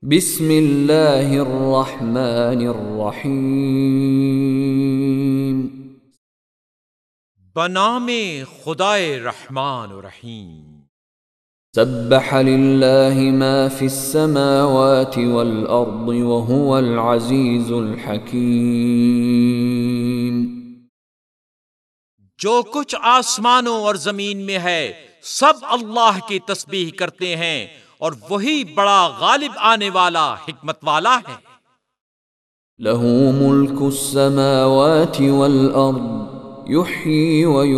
بسم اللہ الرحمن الرحیم بنام خدائے رحمان و رحیم۔ سبح للہ ما فی السماوات والارض وهو العزیز الحکیم۔ جو کچھ آسمانوں اور زمین میں ہے سب اللہ کی تسبیح کرتے ہیں اور وہی بڑا غالب آنے والا حکمت والا ہے۔ لہ ملک السماوات والارض یحیی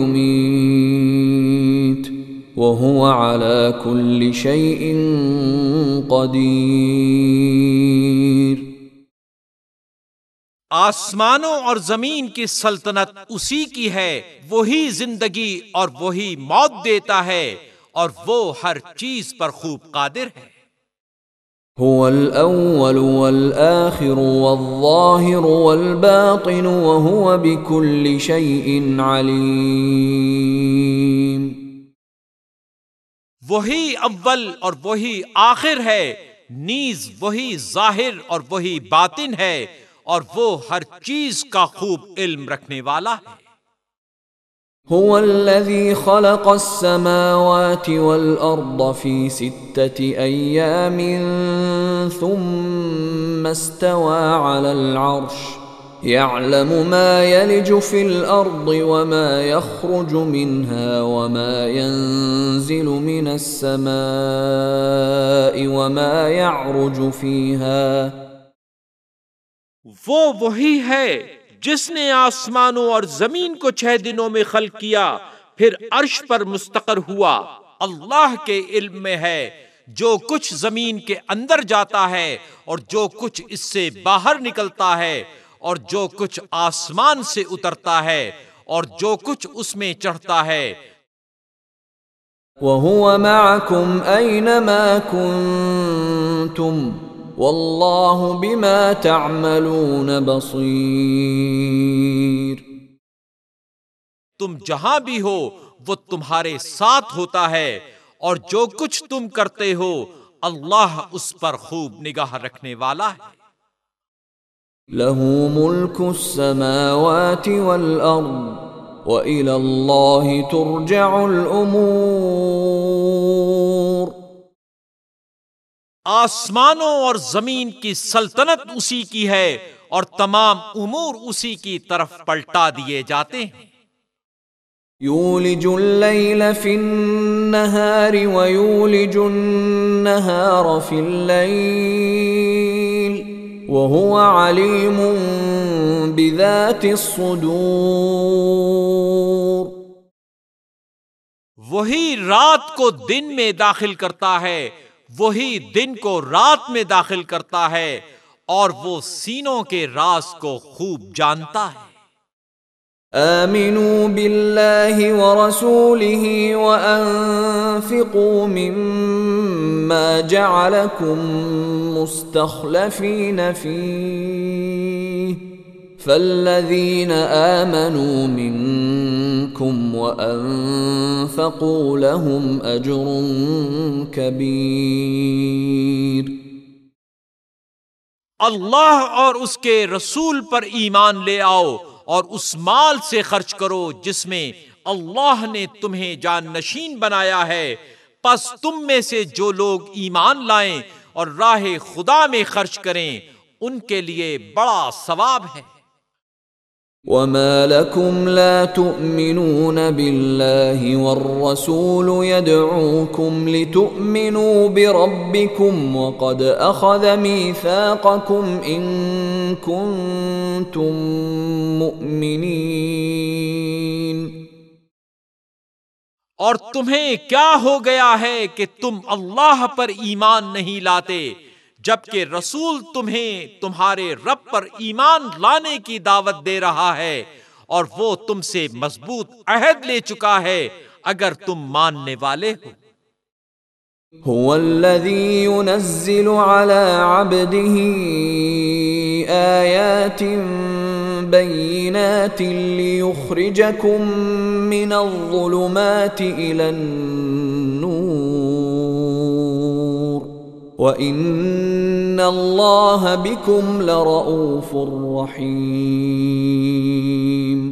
ویمیت وهو على كل شيء قدیر۔ آسمانوں اور زمین کی سلطنت اسی کی ہے، وہی زندگی اور وہی موت دیتا ہے اور وہ ہر چیز پر خوب قادر ہے۔ هو الاول والآخر والظاہر والباطن وهو بكل شيء علیم۔ وہی اول اور وہی آخر ہے، نیز وہی ظاہر اور وہی باطن ہے، اور وہ ہر چیز کا خوب علم رکھنے والا ہے۔ هو الذي خلق السماوات والأرض في 6 أيام ثم استوى على العرش يعلم ما يلج في الأرض وما يخرج منها وما ينزل من السماء وما يعرج فيها۔ وہ وہی ہے جس نے آسمانوں اور زمین کو 6 دنوں میں خلق کیا، پھر عرش پر مستقر ہوا۔ اللہ کے علم میں ہے جو کچھ زمین کے اندر جاتا ہے اور جو کچھ اس سے باہر نکلتا ہے، اور جو کچھ آسمان سے اترتا ہے اور جو کچھ اس میں چڑھتا ہے۔ وَهُوَ مَعَكُمْ أَيْنَمَا كُنتُمْ وَاللَّهُ بِمَا تَعْمَلُونَ بَصِيرٌ۔ تم جہاں بھی ہو وہ تمہارے ساتھ ہوتا ہے، اور جو کچھ تم کرتے ہو اللہ اس پر خوب نگاہ رکھنے والا ہے۔ لَهُ مُلْكُ السَّمَاوَاتِ وَالْأَرْضِ وَإِلَى اللَّهِ تُرْجَعُ الْأُمُورُ۔ آسمانوں اور زمین کی سلطنت اسی کی ہے اور تمام امور اسی کی طرف پلٹا دیے جاتے ہیں۔ یولج اللیل فی النہار ویولج النہار فی اللیل وہو علیم بذات الصدور۔ وہی رات کو دن میں داخل کرتا ہے، وہی دن کو رات میں داخل کرتا ہے، اور وہ سینوں کے راز کو خوب جانتا ہے۔ آمنوا باللہ ورسولہ وانفقوا مما جعلکم مستخلفین فیہ فالذین آمنوا منکم وانفقوا لهم اجر کبیر۔ اللہ اور اس کے رسول پر ایمان لے آؤ اور اس مال سے خرچ کرو جس میں اللہ نے تمہیں جان نشین بنایا ہے، پس تم میں سے جو لوگ ایمان لائیں اور راہ خدا میں خرچ کریں ان کے لیے بڑا ثواب ہے۔ وما لكم لا تؤمنون بالله والرسول يدعوكم لتؤمنوا بربكم وقد أخذ ميثاقكم إن كنتم مؤمنين۔ اور تمہیں کیا ہو گیا ہے کہ تم اللہ پر ایمان نہیں لاتے جبکہ رسول تمہیں تمہارے رب پر ایمان لانے کی دعوت دے رہا ہے، اور وہ تم سے مضبوط عہد لے چکا ہے اگر تم ماننے والے ہو۔ هو الذي ينزل على عبده آيات بينات ليخرجكم من الظلمات إلى النور وَإِنَّ اللَّهَ بِكُمْ لَرَءُوفٌ رَحِيمٌ۔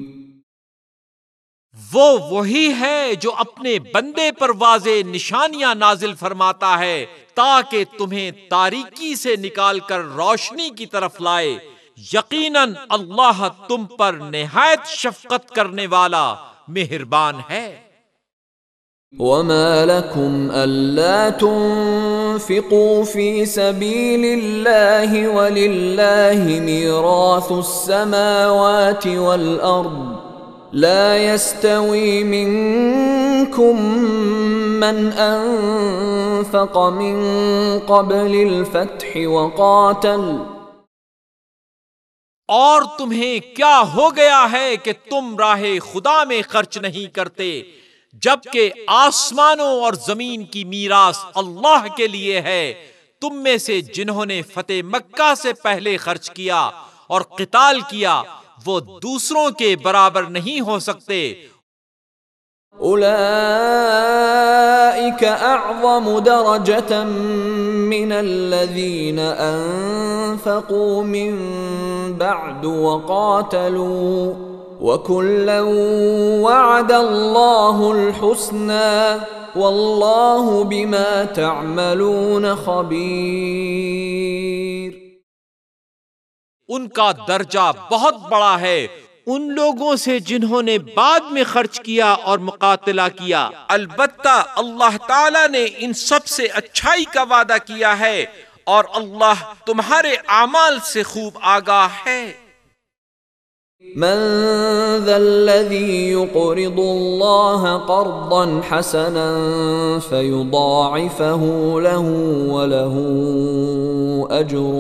وہ وہی ہے جو اپنے بندے پر واضح نشانیاں نازل فرماتا ہے تاکہ تمہیں تاریکی سے نکال کر روشنی کی طرف لائے۔ یقیناً اللہ تم پر نہایت شفقت کرنے والا مہربان ہے۔ وَمَا لَكُمْ أَلَّا تُنْفِقُوا فِي سَبِيلِ اللَّهِ وَلِلَّهِ مِيرَاثُ السَّمَاوَاتِ وَالْأَرْضِ لا يستوي منكم من أنفق من قبل الفتح وقاتل۔ اور تمہیں کیا ہو گیا ہے کہ تم راہ خدا میں خرچ نہیں کرتے جبکہ آسمانوں اور زمین کی میراث اللہ کے لیے ہے۔ تم میں سے جنہوں نے فتح مکہ سے پہلے خرچ کیا اور قتال کیا وہ دوسروں کے برابر نہیں ہو سکتے۔ اولئک اعظم درجة من الذین انفقوا من بعد وقاتلوا وکلا وعد اللہ الحسنى واللہ بما تعملون خبیر۔ ان کا درجہ بہت بڑا ہے ان لوگوں سے جنہوں نے بعد میں خرچ کیا اور مقاتلہ کیا، البتہ اللہ تعالی نے ان سب سے اچھائی کا وعدہ کیا ہے اور اللہ تمہارے اعمال سے خوب آگاہ ہے۔ من ذا الذي يقرض الله قرضا حسنا فيضاعفه له وله أجر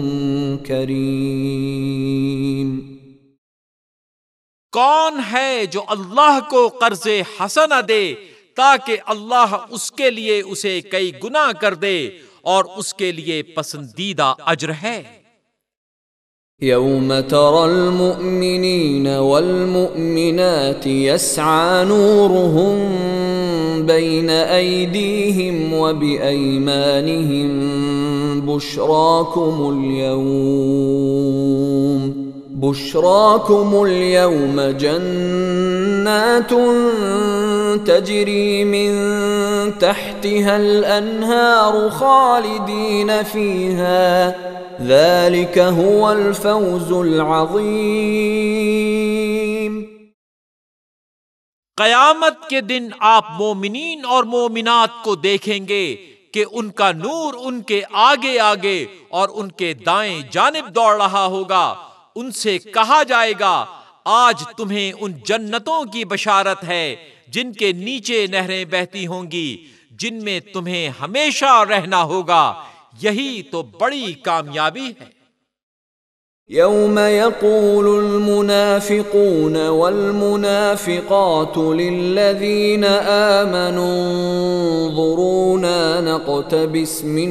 كريم۔ کون ہے جو اللہ کو قرض حسنہ دے تاکہ اللہ اس کے لیے اسے کئی گنا کر دے اور اس کے لیے پسندیدہ اجر ہے۔ يوم ترى المؤمنين والمؤمنات يسعى نورهم بين أيديهم وبأيمانهم بشراكم اليوم جنات تجري من تحتها الأنهار خالدين فيها ذلك هو الفوز العظیم۔ قیامت کے دن آپ مومنین اور مومنات کو دیکھیں گے کہ ان کا نور ان کے آگے آگے اور ان کے دائیں جانب دوڑ رہا ہوگا۔ ان سے کہا جائے گا آج تمہیں ان جنتوں کی بشارت ہے جن کے نیچے نہریں بہتی ہوں گی، جن میں تمہیں ہمیشہ رہنا ہوگا۔ یہی تو بڑی کامیابی ہے۔ يوم يقول المنافقون والمنافقات للذين آمنوا انظرونا نقتبس من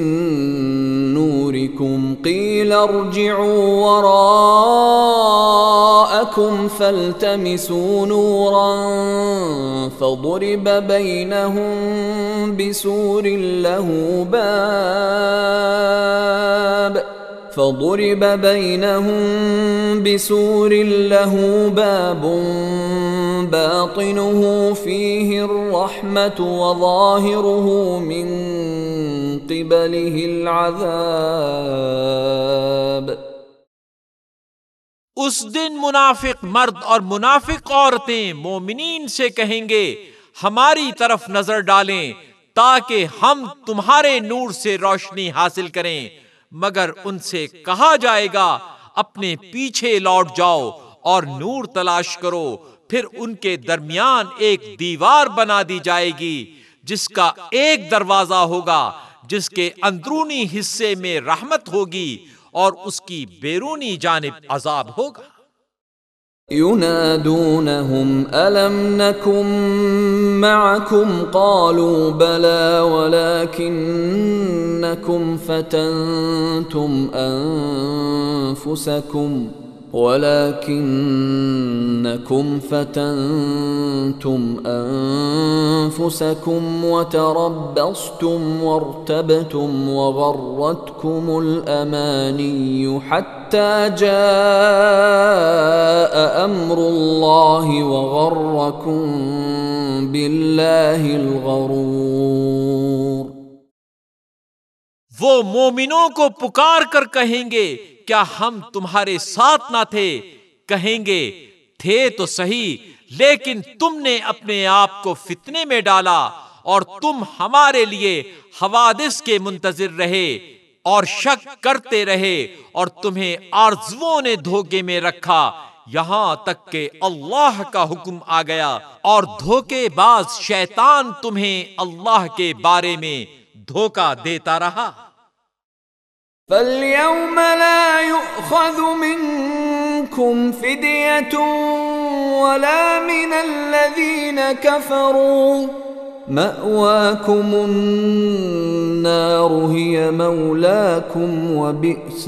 نوركم قيل ارجعوا وراءكم فالتمسوا نورا فضرب بينهم بسور له باب باطنه فيه الرحمة وظاهره من قبله العذاب۔ اس دن منافق مرد اور منافق عورتیں مومنین سے کہیں گے ہماری طرف نظر ڈالیں تاکہ ہم تمہارے نور سے روشنی حاصل کریں، مگر ان سے کہا جائے گا اپنے پیچھے لوٹ جاؤ اور نور تلاش کرو، پھر ان کے درمیان ایک دیوار بنا دی جائے گی جس کا ایک دروازہ ہوگا جس کے اندرونی حصے میں رحمت ہوگی اور اس کی بیرونی جانب عذاب ہوگا۔ ينادونهم ألم نكن معكم قالوا بلى ولكنكم فتنتم أنفسكم ولكنكم فتنتم أنفسكم وتربصتم وارتبتم وغرتكم الأماني حتى جاء أمر الله وغركم بالله الغرور۔ وہ مومنوں کو پکار کر کہیں گے کیا ہم تمہارے ساتھ نہ تھے؟ کہیں گے تھے تو صحیح، لیکن تم نے اپنے آپ کو فتنے میں ڈالا اور تم ہمارے لیے حوادث کے منتظر رہے اور شک کرتے رہے اور تمہیں آرزوؤں نے دھوکے میں رکھا یہاں تک کہ اللہ کا حکم آ گیا اور دھوکے باز شیطان تمہیں اللہ کے بارے میں دھوکا دیتا رہا۔ فَالْيَوْمَ لَا يُؤْخَذُ مِنْكُمْ فِدْيَةٌ وَلَا مِنَ الَّذِينَ كَفَرُوا مَأْوَاكُمُ النَّارُ هِيَ مَوْلَاكُمْ وَبِئْسَ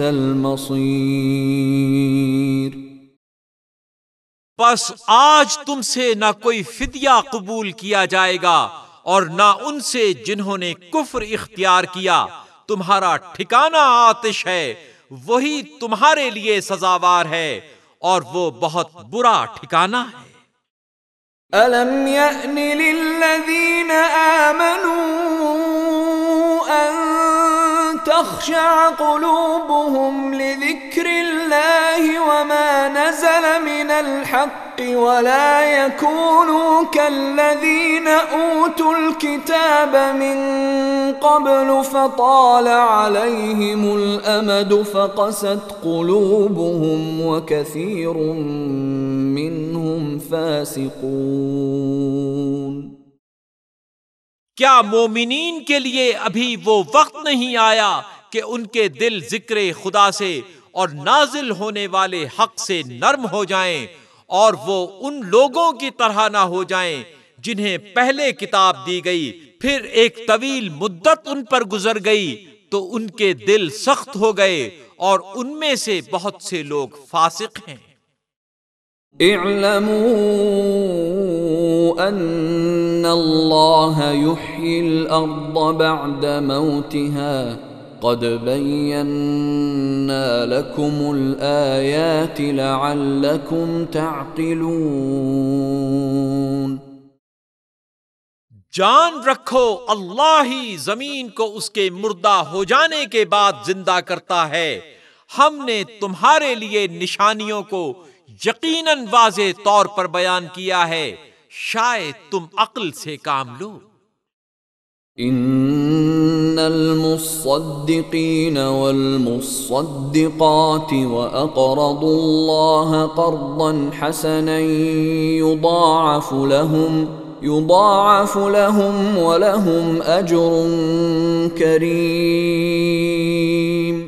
الْمَصِيرُ۔ پس آج تم سے نہ کوئی فدیہ قبول کیا جائے گا اور نہ ان سے جنہوں نے کفر اختیار کیا، تمہارا ٹھکانہ آتش ہے، وہی تمہارے لیے سزاوار ہے اور وہ بہت برا ٹھکانہ ہے۔ أَلَمْ يَأْنِ لِلَّذِينَ آمَنُوا أَن تَخْشَعَ قُلُوبُهُمْ لِذِكْرِ اللَّهِ وَمَا نَزَلَ مِنَ الْحَقِّ وَلَا يَكُونُوا كَالَّذِينَ أُوتُوا الْكِتَابَ مِن قَبْلُ فَطَالَ عَلَيْهِمُ الْأَمَدُ فَقَسَتْ قُلُوبُهُمْ وَكَثِيرٌ مِّنْهُمْ فَاسِقُونَ۔ کیا مومنین کے لیے ابھی وہ وقت نہیں آیا کہ ان کے دل ذکر خدا سے اور نازل ہونے والے حق سے نرم ہو جائیں اور وہ ان لوگوں کی طرح نہ ہو جائیں جنہیں پہلے کتاب دی گئی، پھر ایک طویل مدت ان پر گزر گئی تو ان کے دل سخت ہو گئے اور ان میں سے بہت سے لوگ فاسق ہیں۔ اعلموا ان اللہ یحیی الارض بعد موتها قد بینا لکم الآیات لعلکم تعقلون۔ جان رکھو اللہ ہی زمین کو اس کے مردہ ہو جانے کے بعد زندہ کرتا ہے، ہم نے تمہارے لیے نشانیوں کو یقیناً واضح طور پر بیان کیا ہے، شاید تم عقل سے کام لو۔ ان المصدقین والمصدقات واقرضوا اللہ قرضا حسنا يضاعف لهم ولهم اجر کریم۔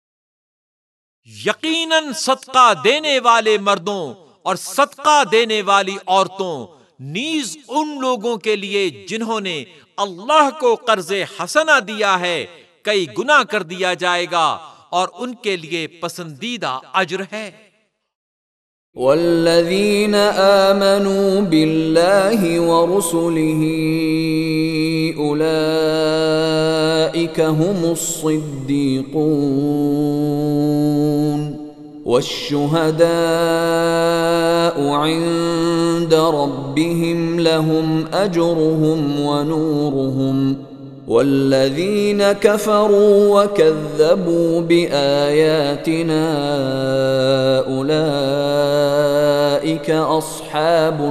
یقیناً صدقہ دینے والے مردوں اور صدقہ دینے والی عورتوں نیز ان لوگوں کے لیے جنہوں نے اللہ کو قرض حسنہ دیا ہے کئی گنا کر دیا جائے گا اور ان کے لیے پسندیدہ اجر ہے۔ والذین آمنوا باللہ ورسلہ اولئک هم الصدیقون والشهداء عند ربهم لهم أجرهم ونورهم والذين كفروا وكذبوا بآياتنا أولئك أصحاب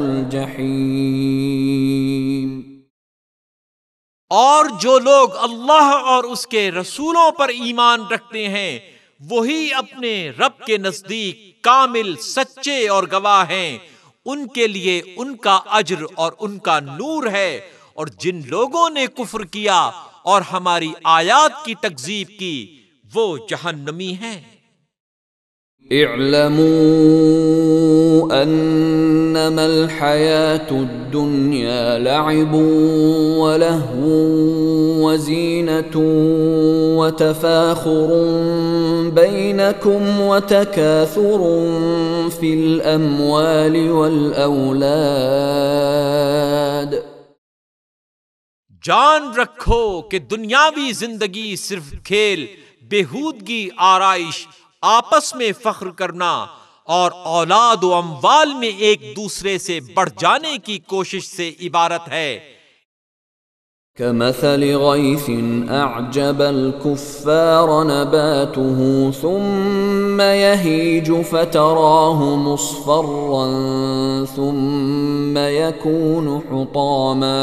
الجحيم۔ اور جو لوگ اللہ اور اس کے رسولوں پر ایمان رکھتے ہیں وہی اپنے رب کے نزدیک کامل سچے اور گواہ ہیں، ان کے لیے ان کا اجر اور ان کا نور ہے، اور جن لوگوں نے کفر کیا اور ہماری آیات کی تکذیب کی وہ جہنمی ہیں۔ اعلموا انما الحیاة الدنیا لعب ولہو وزينة وتفاخر بينكم وتكاثر في الأموال والأولاد. جان رکھو کہ دنیاوی زندگی صرف کھیل، بےہودگی، آرائش، آپس میں فخر کرنا اور اولاد و اموال میں ایک دوسرے سے بڑھ جانے کی کوشش سے عبارت ہے. كمثل غيث أعجب الكفار نباته ثم يهيج فتراه مصفرا ثم يكون حطاما.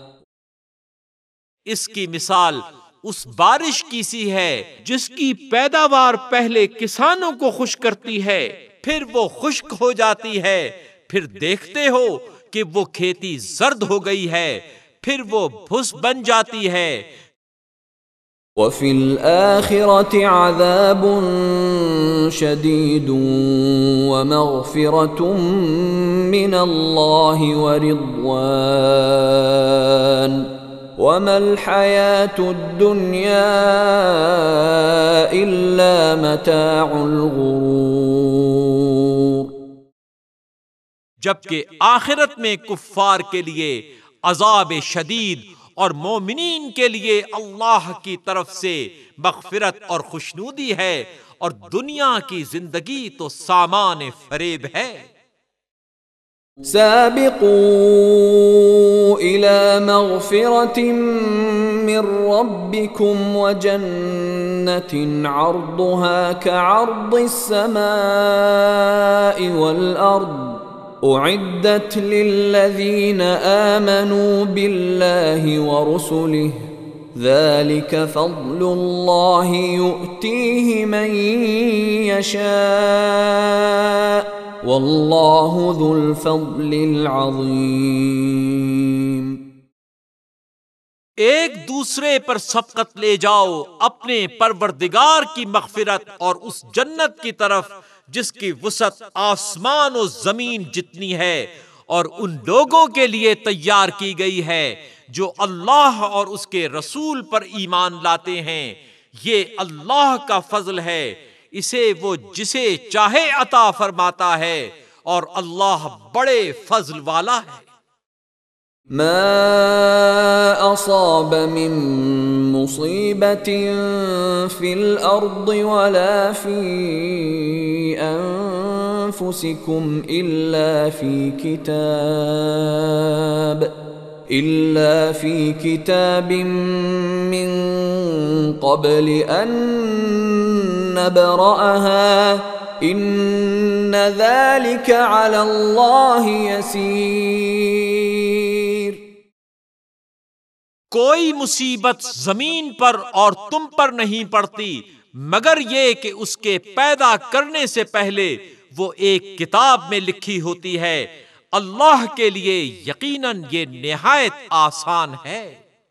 اس کی مثال اس بارش کی سی ہے جس کی پیداوار پہلے کسانوں کو خوش کرتی ہے، پھر وہ خشک ہو جاتی ہے، پھر دیکھتے ہو کہ وہ کھیتی زرد ہو گئی ہے، پھر وہ بھس بن جاتی ہے. وفي الآخرة عذاب شديد ومغفرة من الله ورضوان وما الحياة الدنيا إلا متاع الغرور. جبکہ آخرت میں کفار کے لیے عذاب شدید اور مومنین کے لیے اللہ کی طرف سے مغفرت اور خوشنودی ہے، اور دنیا کی زندگی تو سامان فریب ہے. سابقوا إلى مغفرة من ربكم وجنة عرضها كعرض السماء والأرض أعدت للذين آمنوا بالله ورسله ذلك فضل الله يؤتيه من يشاء واللہ ذو الفضل العظیم. ایک دوسرے پر سبقت لے جاؤ اپنے پروردگار کی مغفرت اور اس جنت کی طرف جس کی وسعت آسمان و زمین جتنی ہے، اور ان لوگوں کے لیے تیار کی گئی ہے جو اللہ اور اس کے رسول پر ایمان لاتے ہیں. یہ اللہ کا فضل ہے، اسے وہ جسے چاہے عطا فرماتا ہے، اور اللہ بڑے فضل والا ہے. ما اصاب من مصیبت فی الارض ولا فی انفسکم الا فی کتاب من قبل ان نبرأها ان ذلك على اللہ یسیر. کوئی مصیبت زمین پر اور تم پر نہیں پڑتی مگر یہ کہ اس کے پیدا کرنے سے پہلے وہ ایک کتاب میں لکھی ہوتی ہے. اللہ کے لیے یقیناً یہ نہایت آسان ہے.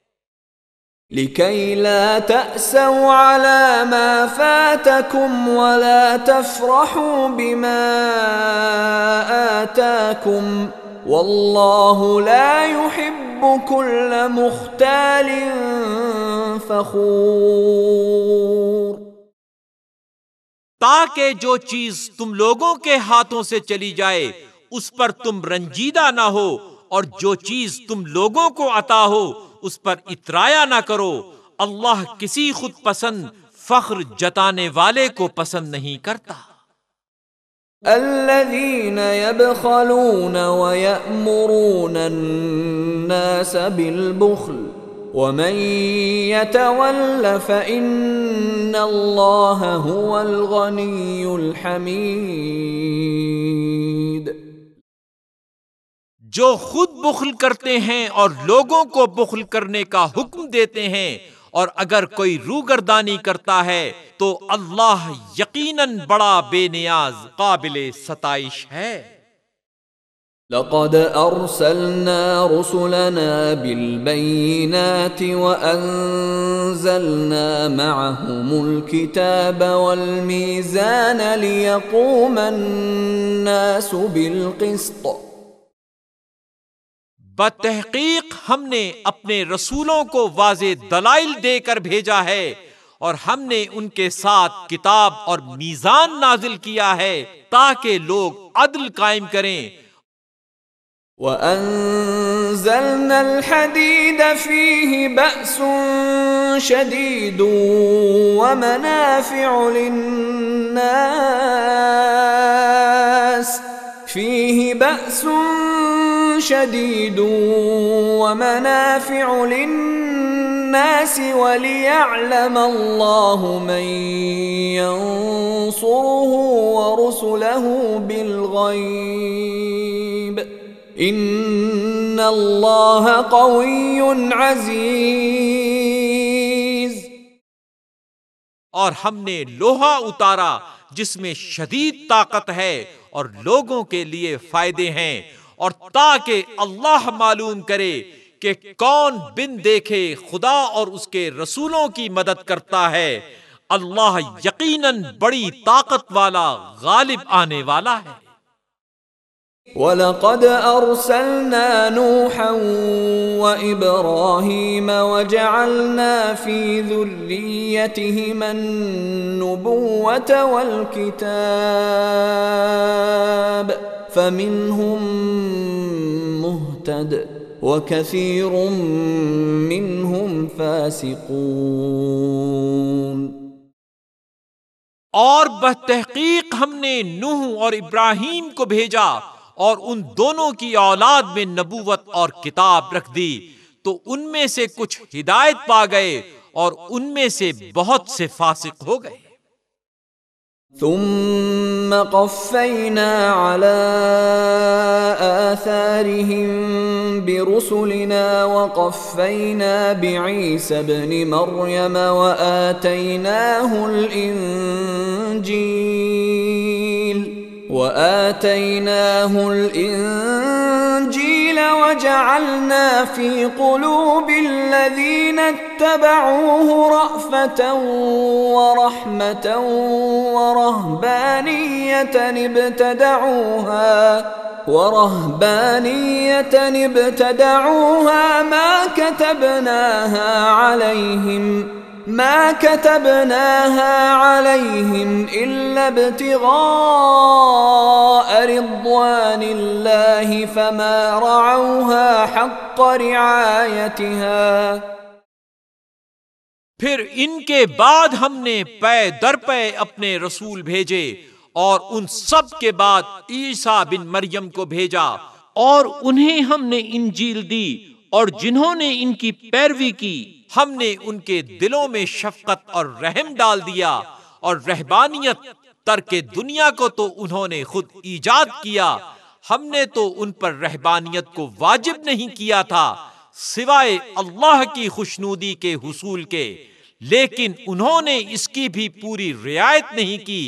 لكي لا تأسوا على ما فاتكم ولا تفرحوا بما آتاكم والله لا يحب كل مختال فخور. تاکہ جو چیز تم لوگوں کے ہاتھوں سے چلی جائے اس پر تم رنجیدہ نہ ہو، اور جو چیز تم لوگوں کو عطا ہو اس پر اترایا نہ کرو. اللہ کسی خود پسند فخر جتانے والے کو پسند نہیں کرتا. الذين يبخلون ويأمرون الناس بالبخل ومن يتول فإن الله هو الغني الحميد. جو خود بخل کرتے ہیں اور لوگوں کو بخل کرنے کا حکم دیتے ہیں، اور اگر کوئی روگردانی کرتا ہے تو اللہ یقیناً بڑا بے نیاز قابل ستائش ہے. لقد ارسلنا رسلنا بالبينات وانزلنا معهم الكتاب والميزان ليقوم الناس بالقسط. بتحقیق ہم نے اپنے رسولوں کو واضح دلائل دے کر بھیجا ہے اور ہم نے ان کے ساتھ کتاب اور میزان نازل کیا ہے تاکہ لوگ عدل قائم کریں. وَأَنزَلْنَا الْحَدِيدَ فِيهِ بَأْسٌ شَدِيدٌ وَمَنَافِعُ لِلنَّاسِ فِيهِ بَأْسٌ شَدِيدٌ وَمَنَافِعُ لِلنَّاسِ وَلِيَعْلَمَ اللَّهُ مَن يَنصُرُهُ وَرُسُلَهُ بِالْغَيْبِ ان اللہ قوی عزیز. اور ہم نے لوہا اتارا جس میں شدید طاقت ہے اور لوگوں کے لیے فائدے ہیں، اور تاکہ اللہ معلوم کرے کہ کون بن دیکھے خدا اور اس کے رسولوں کی مدد کرتا ہے. اللہ یقیناً بڑی طاقت والا غالب آنے والا ہے. وَلَقَدْ أَرْسَلْنَا نُوحًا وَإِبْرَاهِيمَ وَجَعَلْنَا فِي ذُرِّيَّتِهِمَا النُّبُوَّةَ وَالْكِتَابَ فَمِنْهُمْ مُهْتَدٍ وَكَثِيرٌ مِّنْهُمْ فَاسِقُونَ. اور بتحقیق ہم نے نوح اور ابراہیم کو بھیجا اور ان دونوں کی اولاد میں نبوت اور کتاب رکھ دی، تو ان میں سے کچھ ہدایت پا گئے اور ان میں سے بہت سے فاسق ہو گئے. ثم قفينا على آثارهم برسلنا وقفينا بعيسى ابن مريم وآتيناه الإنجيل وجعلنا في قلوب الذين اتبعوه رأفة ورحمة ورهبانية ابتدعوها ما كتبناها عليهم إلا ابتغاء رضوان الله فما رعوها حق رعايتها. پھر ان کے بعد ہم نے پے در پے اپنے رسول بھیجے، اور ان سب کے بعد عیسیٰ بن مریم کو بھیجا، اور انہیں ہم نے انجیل دی، اور جنہوں نے ان کی پیروی کی ہم نے ان کے دلوں میں شفقت اور رحم ڈال دیا. اور رہبانیت ترک دنیا کو تو انہوں نے خود ایجاد کیا، ہم نے تو ان پر رہبانیت کو واجب نہیں کیا تھا سوائے اللہ کی خوشنودی کے حصول کے، لیکن انہوں نے اس کی بھی پوری رعایت نہیں کی.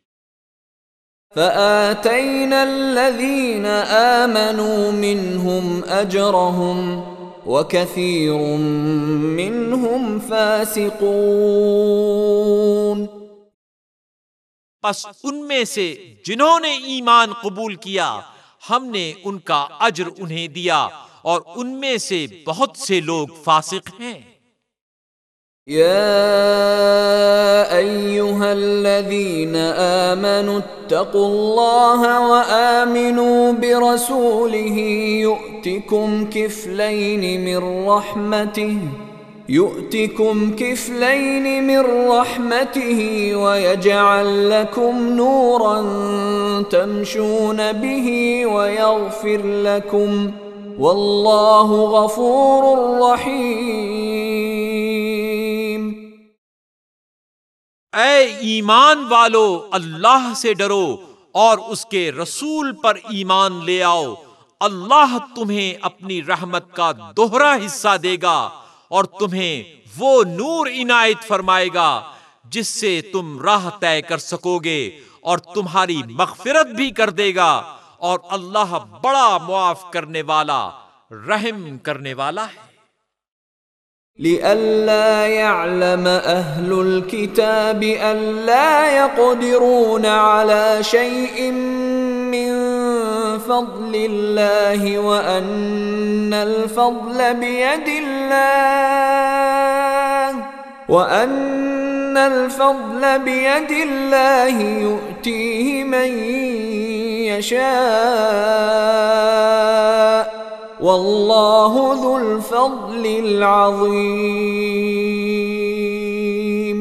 فآتينا الذين آمنوا منهم أجرهم وكثير منهم فاسقون. پس ان میں سے جنہوں نے ایمان قبول کیا ہم نے ان کا اجر انہیں دیا، اور ان میں سے بہت سے لوگ فاسق ہیں. يا أيها الذين آمنوا اتقوا الله وآمنوا برسوله يؤتكم كفلين من رحمته ويجعل لكم نورا تمشون به ويغفر لكم والله غفور رحيم. اے ایمان والو، اللہ سے ڈرو اور اس کے رسول پر ایمان لے آؤ، اللہ تمہیں اپنی رحمت کا دوہرا حصہ دے گا اور تمہیں وہ نور عنایت فرمائے گا جس سے تم راہ طے کر سکو گے، اور تمہاری مغفرت بھی کر دے گا، اور اللہ بڑا معاف کرنے والا رحم کرنے والا ہے. لئلا يعلم أهل الكتاب ألا يقدرون على شيء من فضل اللہ وأن الفضل بید اللہ وأن الفضل بید اللہ یؤتیہ من یشاء واللہ ذو الفضل العظیم۔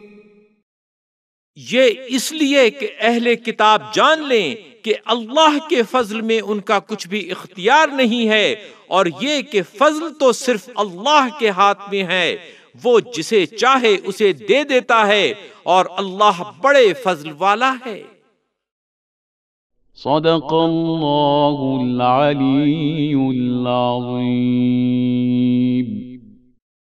یہ اس لیے کہ اہل کتاب جان لیں کہ اللہ کے فضل میں ان کا کچھ بھی اختیار نہیں ہے، اور یہ کہ فضل تو صرف اللہ کے ہاتھ میں ہے، وہ جسے چاہے اسے دے دیتا ہے، اور اللہ بڑے فضل والا ہے۔ صدق اللہ العلی العظیم۔